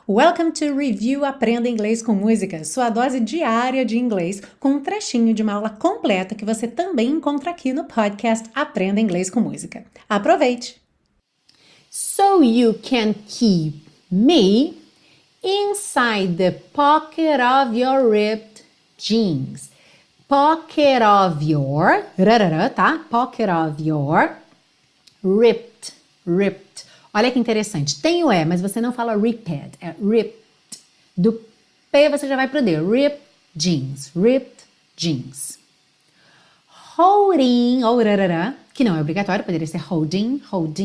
Welcome to Review Aprenda Inglês com Música, sua dose diária de inglês, com um trechinho de uma aula completa que você também encontra aqui no podcast Aprenda Inglês com Música. Aproveite! So you can keep me inside the pocket of your ripped jeans. Pocket of your, tá? Pocket of your ripped. Olha que interessante. Tem o E, mas você não fala ripped, é ripped. Do P você já vai pro D. Ripped jeans. Holding, ou que não é obrigatório, poderia ser holding.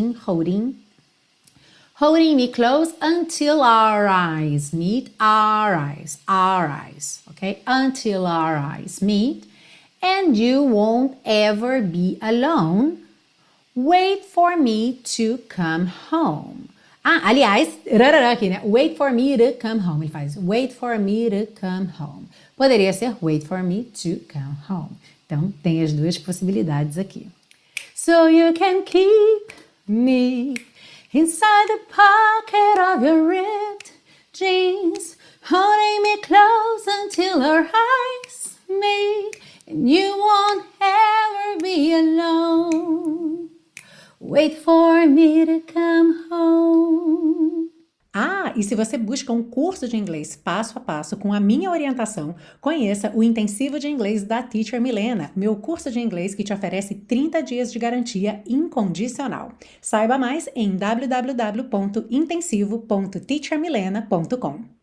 Holding me close until our eyes meet. Our eyes, okay? Until our eyes meet. And you won't ever be alone. Wait for me to come home. Aliás, aqui, né? Wait for me to come home. Ele faz wait for me to come home. Poderia ser wait for me to come home. Então, tem as duas possibilidades aqui. So you can keep me inside the pocket of your ripped jeans, holding me close until our eyes meet, and you won't ever be alone. Wait for me to come home. E se você busca um curso de inglês passo a passo com a minha orientação, conheça o Intensivo de Inglês da Teacher Milena, meu curso de inglês que te oferece 30 dias de garantia incondicional. Saiba mais em www.intensivo.teachermilena.com.